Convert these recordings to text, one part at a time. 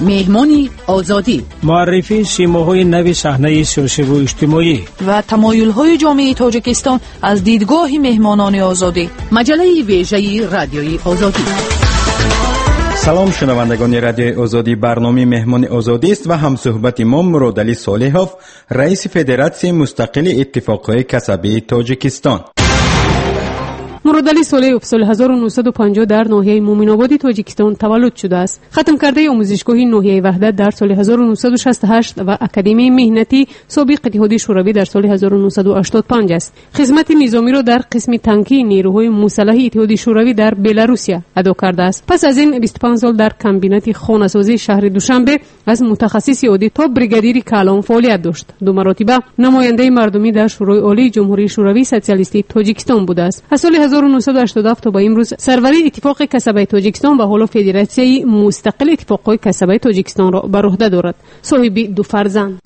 مهمان آزادی، معرفی سیماهای نو صحنه سیاسی و اجتماعی و تمایل‌های جامعه تاجیکستان از دیدگاه مهمانان آزادی. مجله ویژه رادیوی آزادی. سلام شنوندگان رادیو آزادی، برنامه مهمان آزادی است و همصحبت ما مرادعلی صالحوف، رئیس فدراسیون مستقل اتفاقهای کسبی تاجیکستان. مرادعلی صالحوف سال 1950 در ناحیه مومن‌آباد تاجیکستان تولد شده است. ختم کرده آموزشگاه ناحیه وحدت در سال 1968 و اکادمی مهنتی سابق اتحاد شوروی در سال 1985 است. خدمت نظامی را در قسم تانکی نیروهای مسلح اتحاد شوروی در بلاروسیا ادا کرده است. پس از این 25 سال در کمبینات خانه‌سازی شهر دوشنبه از متخصص عادی تا بریگادیر کلان فعالیت داشت. دو مرتبه نماینده مردمی در شورای عالی جمهوری شوروی سوسیالیستی تاجیکستان بوده است. از سال 1987 تا به امروز سروری اتفاق کسبی تاجیکستان و حالا فدراسیون مستقل اتفاقهای کسبی تاجیکستان را بر عهده دارد. صاحب دو فرزند.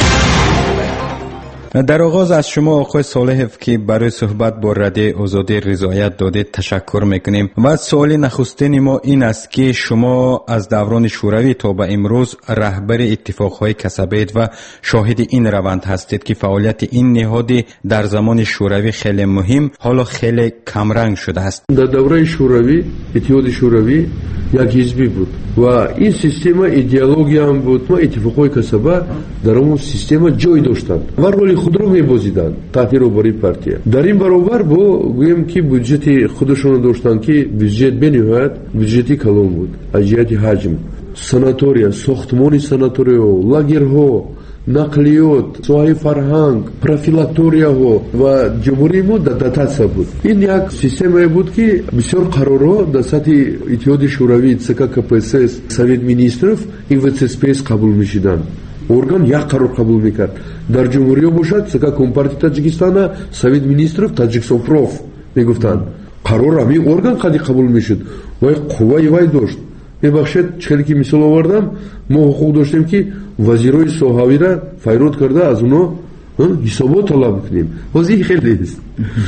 در آغاز از شما آقای صالحوف که برای صحبت با رادیو آزادی رضایت داده تشکر میکنیم و سوال نخستین ما این است که شما از دوران شوروی تا به امروز رهبر اتفاقهای کسبی و شاهد این روند هستید که فعالیت این نهاد در زمان شوروی خیلی مهم حالا خیلی کمرنگ شده است. در دوره شوروی اتحاد شوروی یک حزبی بود و این سیستم ایدئولوژی هم بود و اتفاقهای کسبی در اون سیستم جای داشتند و رول خود رو می‌بازیدند تحت روبروی پارتیا. در این برابر با گویم که بودجت خودشون داشتن که بودجت بنیاد بودجتی کلان بود از جهت حجم، ساناتوریا، ساختمان ساناتوریا، لاگرها، نقلیات، سوهای فرهنگ، پروفیلاکتوریا و جمهوری ما дотация بود. این یک سیستمی بود که بسیار قرارها در سطح اتحاد شوروی ЦК КПСС سویت مینیسترف این ВЦСПС قبول می‌شدند. ارگان یک قرار قبول میکرد. در جمهوری باشد ЦК کمپارتی تاجیکستان سویت مینیسترف تاجیکستان پروف میگفتند قرار همین ارگان قدی قبول میشد و قوه وای داشت. ببخشید چه که مثال آوردم ما حقوق داشتیم که وزیرای سوهاوی را فیروت کرده از اونو حسابات طلب کنیم. وضعی خیلی است.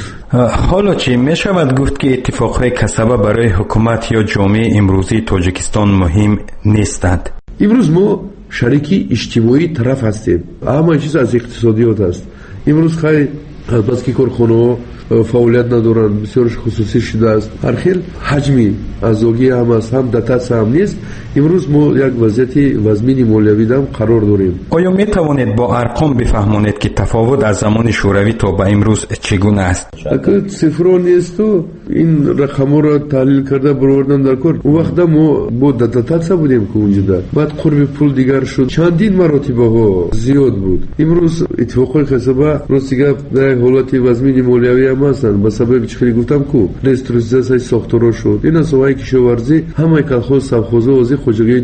حالا چی می شود گفت که اتفاقهای کسبی برای حکومت یا جامعه امروزی تاجیکستان مهم نیستند؟ امروز ما شریکی اجتماعی طرف هستیم. همه چیز از اقتصادیات است. امروز خیلی البته که کارخانه‌ها فعالیت ندارند، بسیارش خصوصی شده است. هر خیل حجمی ازوگی هم است، هم дотация هم نیست. امروز ما یک وضعیت وزمین مالیوی هم قرار داریم. آیا می توانید با ارقام بفهمانید که تفاوت از زمان شوروی تا به امروز چگونه است؟ اگر صفر نیست و این رقم‌ها را تحلیل کرده بروردن در کار، اون وقت ما با дотация بودیم که اونجا بعد قرب پول دیگر شد، چندین مراتبه ها زیاد بود. امروز اتفاقای کسبی راستیگه در حالت وزمین مالیوی هم هستند. به سبب چیزی گفتم کو رستوراسیون ساختارا شد. این سوای کشاورزی همه کلخوز سبخوزا از خوجگی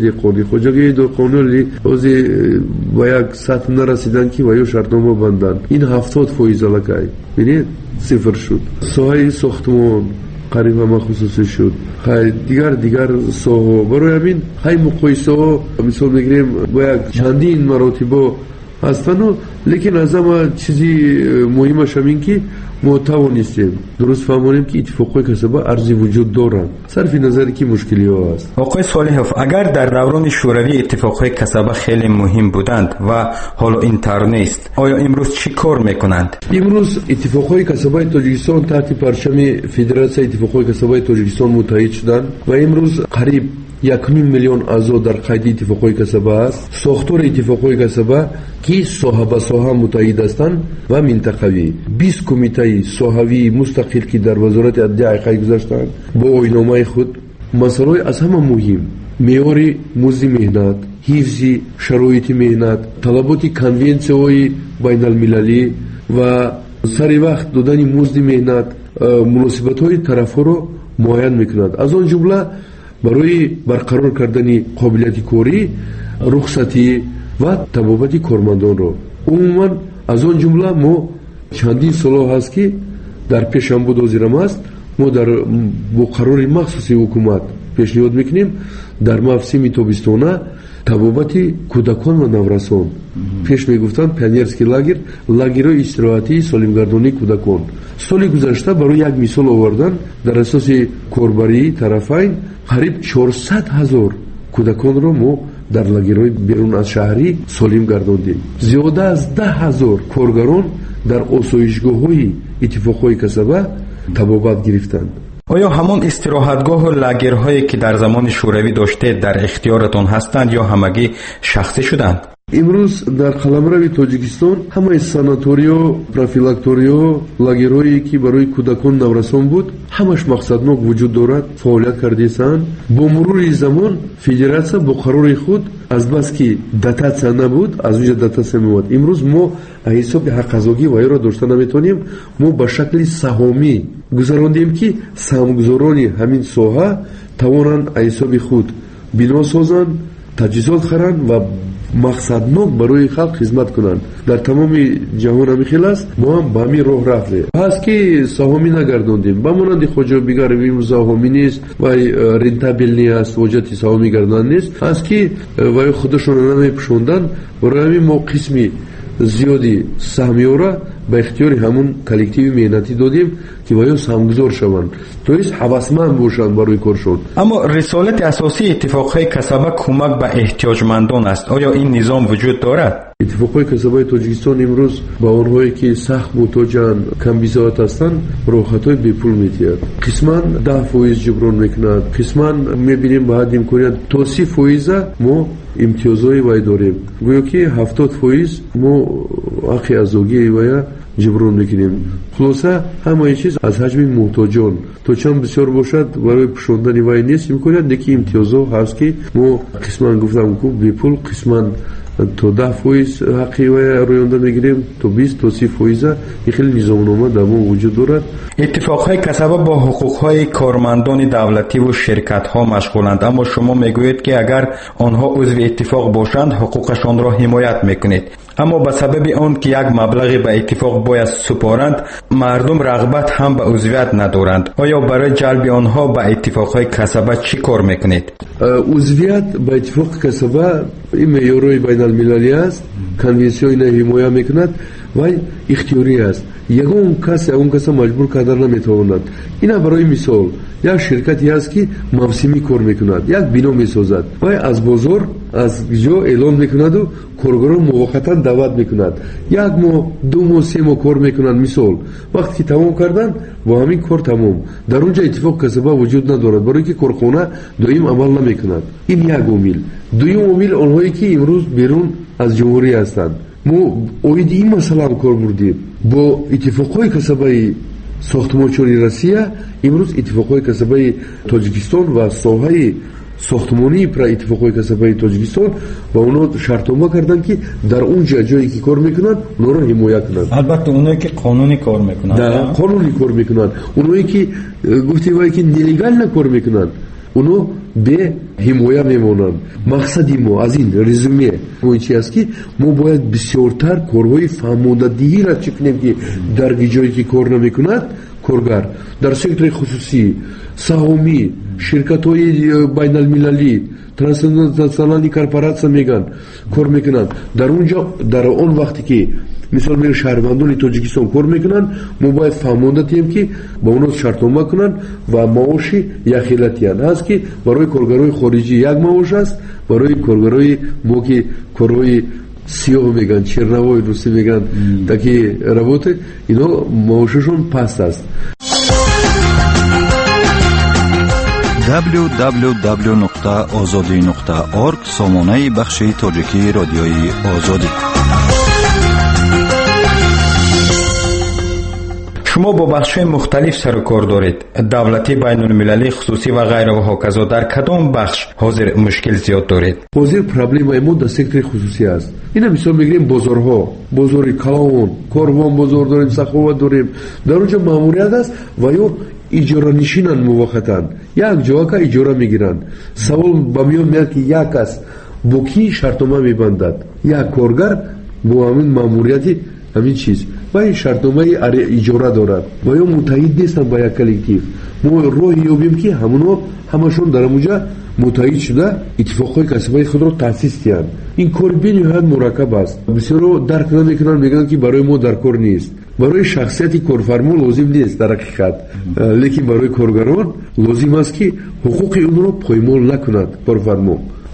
دهقانی از با یک سطح نرسیدن که وایو شرطنامه بندن. این 70% لکای ببینید صفر شد. سوای ساختمان قریب هم خصوصی شد. خیلی دیگر سوها برای همین خیلی مقایسه ها مثال میگیریم با یک چندین مراتبه هستن و لیکن از همه چیزی مهمش همین که ما توانستیم درست فهمونیم که اتفاقهای کسبی ارزی وجود دارند صرف نظری که مشکلی ها هست. آقای صالحوف، اگر در دوران شوروی اتفاقهای کسبی خیلی مهم بودند و حالا اینطور نیست، آیا امروز چی کار میکنند؟ امروز اتفاقهای کسبی تاجیکستان تحت پرچم فدراسیون اتفاقهای کسبی تاجیکستان متحد شدند و امروز قریب 1.5 میلیون اعضا در قید اتفاقهای کسبی است. ساختار اتفاقهای کسبی که ساحه به ساحه متحد هستند و منطقوی 20 کمیته ساحوی مستقل که در وزارت عدلیه قید گذاشتند با آیین‌نامه خود مسائل از همه مهم معیار مزد مهنت، حفظ شرایط مهنت، طلبات کنونسیون‌های بین المللی و سر وقت دادن مزد مهنت مناسبت‌های طرف‌ها را معین می‌کند. از آن جمله برای برقرار کردن قابلیت کاری، رخصتی و طبابت کارمندان را عموما از آن جمله ما چندین سال هست که در پیشنهاد وزیرم است ما در با قرار مخصوصی حکومت پیشنهاد میکنیم در موسم تابستانه طبابت کودکان و نورسان پیش میگفتن پنیرسکی لاگرهای استراحتی سالمگردانی کودکان. سال گذشته برای یک مثال آوردن در اساس کاربری طرفین قریب 400,000 کودکان را ما дар лагерҳои берун аз шаҳрӣ солим гардондем. зиёда аз 10,000 коргарон дар осоишгоҳҳои иттифоқҳои касаба табобат гирифтанд. оё ҳамон истироҳатгоҳу лагерҳое ки дар замони шӯравӣ доштед дар ихтиёратон ҳастанд ё ҳамагӣ шахсӣ шуданд? имрӯз дар қаламрави тоҷикистон ҳамаи санаториё, профилакториё, лагерҳое ки барои кӯдакон наврасон буд, ҳамаш мақсаднок вуҷуд дорад, фаъолият кардесанд. бо мурури замон федератсия бо қарори худ азбаски дотатсия набуд, аз уҷа дотатсия меомад. имрӯз мо ҳисоби ҳаққазогӣ ваёро дошта наметавонем. мо ба шакли саҳомӣ гузарондем ки саҳмгузорони ҳамин соҳа тавонанд ҳисоби худ бино созанд, таҷҳизот харанд ва мақсаднок барои халқ хизмат кунанд. дар тамоми ҷаҳон ҳамин хел аст. мо ҳам ба ҳамин роҳ рафтем. ҳаст ки саҳомӣ нагардондем ба монанди хоҷа бигар имрӯз саҳомӣ нест вай рентабелни аст, ҳоҷати саҳомӣ гардан нест. ҳаст ки вай худашона намепӯшонданд. барои ҳамин мо қисми зиёди саҳмиёра ба ихтиёри ҳамун коллективи меҳнатӣ додем ки ваё саҳмгузор шаванд, то есть ҳавасманд бошанд барои коршон. аммо рисолати асосии иттифоқҳои касаба кӯмак ба эҳтиёҷмандон аст. оё ин низом вуҷуд дорад? иттифоқҳои касабаи тоҷикистон имрӯз ба онҳое ки сахт муҳтоҷанд, камбисоат ҳастанд, роҳхатҳои бепул метиҳад. қисман 10% ҷиброн мекунад, қисман мебинем ба ҳадди имконият то 30% мо имтиёзҳои вай дорем. гӯё ки 70% мо ҳаққи азогии вая ҷиброн мекунем. хулоса ҳамаи чиз аз ҳаҷми муҳтоҷон то чанд бисёр бошад барои пӯшондани вай нест имконият, неки имтиёзҳо ҳаст ки мо қисман гуфтам ку бепул, қисман то 10% ҳаққи вай роёнда мегирем, то 20 то 30%. ин хеле низомнома дар мо вуҷуд дорад. иттифоқҳои касаба бо ҳуқуқҳои кормандони давлативу ширкатҳо машғуланд, аммо шумо мегӯед ки агар онҳо узви иттифоқ бошанд ҳуқуқашонро ҳимоят мекунед. аммо ба сабаби он ки як маблағи ба иттифоқ бояд супоранд, мардум рағбат ҳам ба узвият надоранд. оё барои ҷалби онҳо ба иттифоқҳои касаба чӣ кор мекунед? узвият ба иттифоқи касаба ин меъёрои байналмилалӣ аст, конвенсияи ҳимоя мекунад, вай ихтиёрӣ аст. ягон каса маҷбур кардан наметавонад. ина барои мисол як ширкате аст ки мавсимӣ кор мекунад, як бино месозад, вай аз бозор аз ҷо эълон мекунаду коргарон мувоқатан даъват мекунад. 1 моҳ 2 моҳ 3 моҳ кор мекунад. мисол вақте ки тамом кардан бо ҳамин кор тамом. дар он ҷо иттифоқи касаба вуҷуд надорад, барое ки корхона доим амал намекунад. ин як омил. дуюм омил онҳое ки имрӯз берун аз ҷумҳурӣ ҳастанд. мо оиди ин масъалаам кор бурдем бо иттифоқҳои касабаи сохтмончори Россия. имрӯз иттифоқҳои касабаи Тоҷикистон ва соҳаи сохтмонии иттифоқҳои касабаи Тоҷикистон ба онҳо шартнома карданд ки дар он ҷое ки кор мекунанд онҳоро ҳимоя кунанд. албатта онҳое ки қонунӣ кор мекунанд, қонунӣ кор мекунанд. онҳое ки гуфтем ки нелегально кор мекунанд, онҳо бе ҳимоя мемонанд. мақсади мо аз ин резюме ин чи аст ки мо бояд бисёртар корҳои фаҳмондадиҳиро чӣ кунем ки дар ҷое ки кор намекунад коргар дар сектори хусусӣ, саҳомӣ, ширкатҳои байналмилалӣ, транснационални корпоратсия меган кор мекунанд. дар он ҷо дар он вақте ки мисол мер шаҳрвандони Тоҷикистон кор мекунанд, мо бояд фаҳмонда диҳем ки ба онҳо шартнома кунанд ва маоши якхелатиянд. ҳаст ки барои коргарои хориҷӣ як маош аст, барои коргарои мо ки корҳои сиёҳ меган, черновой русӣ меган, таки работа, инҳо маошашон паст аст. www.azadi.org сомонаи бахши тоҷикии радиои озодӣ. шумо бо бахшҳои мухталиф сару кор доред. давлатӣ, байнулмилалӣ, хусусӣ ва ғайра ва ҳоказо. дар кадом бахш ҳозир мушкил зиёд доред? ҳозир проблемаи мо дар сектори хусусӣ аст. ина мисол мегирем бозорҳо, бозори Калон, Корвон бозор дорем, Саховат дорем. дар он ҷо маъмурият аст ва ё иҷоранишинанд мувоқатан. як ҷоака иҷора мегиранд. савол ба миён меяд ки як кас бо кӣ шартнома мебандад? як коргар бо ҳамин маъмурияти ҳамин чиз вай шартномаи иҷора дорад ва ё муттаҳид нестанд ба як коллектив. мо роҳи ёбем ки ҳамонҳо ҳамашон дар амуҷа муттаҳид шуда иттифоқҳои касбаи худро таъсис диҳанд. ин кори бениҳоят мураккаб аст. бисёро дарк намекунанд, мегӯянд ки барои мо дар кор нест. барои шахсияти корфармо лозим нест дар ҳақиқат, лекин барои коргарон лозим аст ки ҳуқуқи онро поймол накунад корфармо.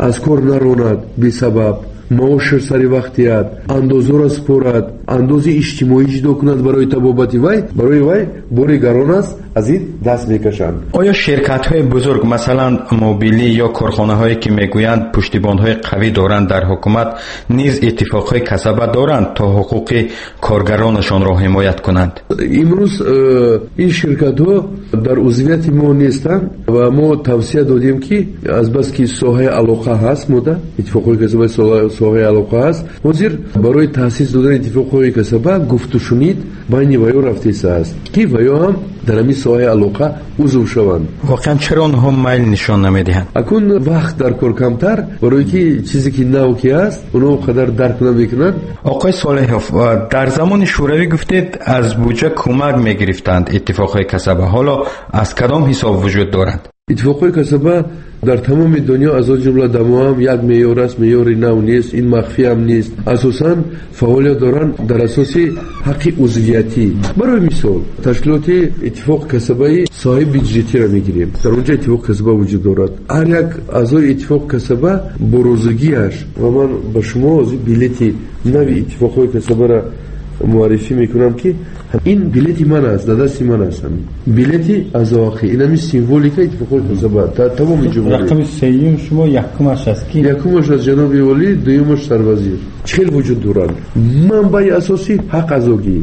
аз кор наронад бесабаб, маошро сари вақтият, андозаро спорад, андози иҷтимоӣ ҷудо кунад барои табобати вай, барои вай бори гарон аст, аз ин даст мекашанд. оё ширкатҳои бузург масалан мобилӣ ё корхонаҳое ки мегӯянд пуштибонҳои қавӣ доранд дар ҳукумат низ иттифоқҳои касаба доранд то ҳуқуқи коргаронашонро ҳимоят кунанд? имрӯз ин ширкатҳо дар узвияти мо нестанд ва мо тавсия додем ки азбаски соҳаи алоқа ҳаст, мода иттифоқҳои касаба соҳаи алоқа ҳаст, ҳозир барои таъсис додани иттифоқҳои касаба гуфтушунид байни ваё рафтааст ки ваё ҳам дар ҳамин соҳаи алоқа узв шаванд. воқеан чаро онҳо майл нишон намедиҳанд? акун вақт дар кор камтар, барое ки чизе ки нав ки аст онҳо қадар дарк намекунанд. оқои солеҳов, дар замони шӯравӣ гуфтед аз буҷа кӯмак мегирифтанд иттифоқҳои касаба. ҳоло аз кадом ҳисоб вуҷуд доранд? иттифоқҳои касаба дар тамоми дунё аз он ҷумла дар мо ҳам як меъёр аст, меъёри нав нест, ин махфӣ ҳам нест. асосан фаъолият доранд дар асоси ҳаққи узвиятӣ. барои мисол ташкилоти иттифоқи касабаи соҳаи бюджетиро мегирем, дар он ҷо иттифоқи касаба вуҷуд дорад. ҳар як аъзои иттифоқи касаба бо розигиаш, ва ман ба шумо ҳозир билети нави иттифоқҳои касабаро муаррифӣ мекунам ки ин билети ман аст, дар дасти ман аст. билети азоақӣ, ин ҳамин символика иттифоқҳои касаба дар тамоми ҷумҳурӣ. рақами сеюм шумо якумаш аст ки якумаш аз ҷаноби олӣ, дуюмаш сарвазир. чил вуҷуд доранд. манбаи асосӣ ҳақ азогӣ.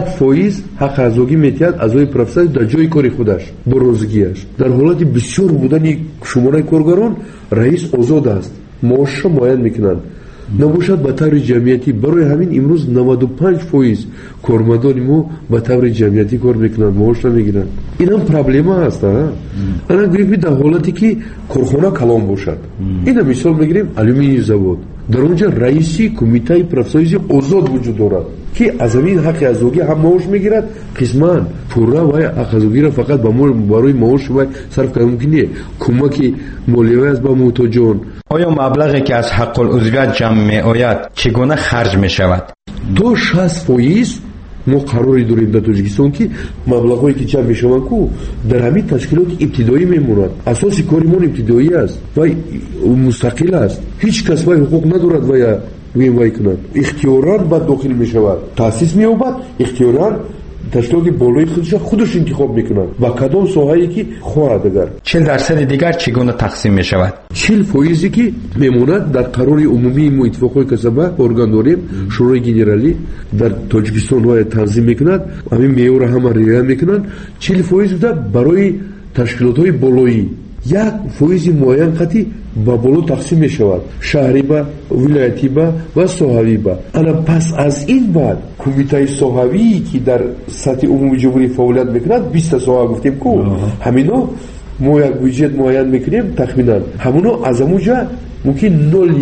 1% ҳақ азогӣ метиҳад азои профессия дар ҷои кори худаш бо розигиаш. дар ҳолати бисёр будани шумораи коргарон раис озод аст, маошро муайян мекунанд. набошад ба таври ҷамъиятӣ. барои ҳамин имрӯз 95% кормандони мо ба таври ҷамъиятӣ кор мекунанд, маош намегиранд. инам проблема аст. ана гӯем дар ҳолате ки корхона калон бошад. ина мисол мегирем алюминий завод. дар он ҷо раиси кумитаи профсоюзи озод вуҷуд дорад ки аз ҳамин ҳаққи азогӣ ҳам маош мегирад, қисман пурра вай ҳаққазогиро фақат барои маоши вай сарф карда мумкин не, кӯмаки молиявӣ аст ба муҳтоҷон. оё маблағе ки аз ҳаққулузвият ҷамъ меояд чӣ гуна харҷ мешавад? то 60% мо қарори дорем дар тоҷикистон ки маблағҳое ки ҷамъ мешаванд ку дар ҳамин ташкилоти ибтидоӣ мемонанд. асоси кори мон ибтидоӣ аст, вай мустақил аст, ҳеҷ кас вай ҳуқуқ надорад вай кунад. ихтиёран баъд дохил мешавад, таъсис меёбад, ихтиёран ташкилоти болои худаш интихоб мекунад ба кадом соҳае ки хоҳад. агар 40% дигар чӣ гуна тақсим мешавад? 40% ки мемонад дар қарори умумии мо иттифоқҳои касаба орган дорем, шӯрои генералӣ дар тоҷикистон вай танзим мекунад, ҳамин меъёрро ҳама риоя мекунанд. 40% буда барои ташкилотҳои болоӣ, 1% муайян қати ба боло тақсим мешавад, шаҳрӣ ба, вилоятӣ ба ва соҳавӣ ба. ана пас аз ин баъд кумитаи соҳавии ки дар сатҳи умуми ҷумҳурӣ фаъолият мекунад, 20 соҳа гуфтем ку, ҳамино мо як бюджет муайян мекунем тахминан, ҳамуно аз ҳамунҷа мумкин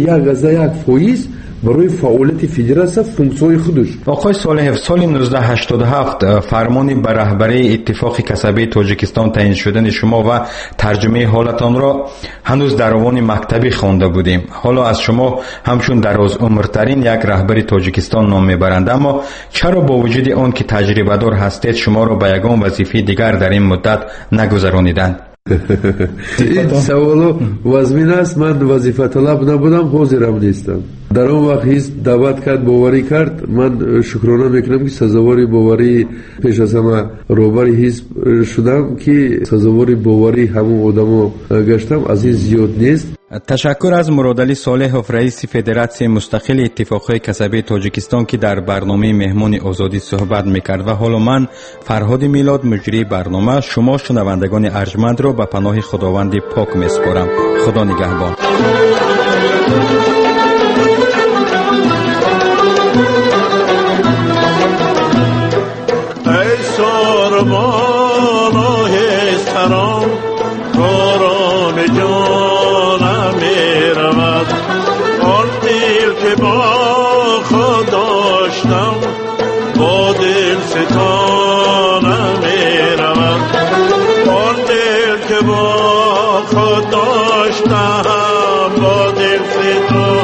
0.1% барои фаъолияти федератсия функсияҳои худаш. оқои солеҳов, соли 1987 фармони ба раҳбарии иттифоқи касабии тоҷикистон таъин шудани шумо ва тарҷумаи ҳолатонро ҳанӯз дар овони мактабӣ хонда будем. ҳоло аз шумо ҳамчун дарозумртарин як раҳбари тоҷикистон ном мебаранд, аммо чаро бо вуҷуди он ки таҷрибадор ҳастед шуморо ба ягон вазифаи дигар дар ин муддат нагузарониданд? ин саволо вазмин аст. ман вазифаталаб набудам, ҳозирам нестам. дар он вақт ҳизб даъват кард, боварӣ кард. ман шукрона мекунам ки сазовори боварӣ, пеш аз ҳама роҳбари ҳизб шудам ки сазовори боварӣ ҳамон одамо гаштам. аз ин зиёд нест. ташаккур аз Муродалӣ Солеҳов, раиси Федератсияи мустақили иттифоқҳои касабии Тоҷикистон ки дар барномаи Меҳмони озодӣ суҳбат мекард. ва ҳоло ман Фарҳоди Милод, муҷрии барнома, шумо шунавандагони арҷмандро ба паноҳи Худованди пок месупорам. худо нигаҳбон. ای ساربان آهستران کاران جانم می رود، آن دل که با خود داشتم با دل ستانم می رود، آن دل که با خود داشتم با دل ستانم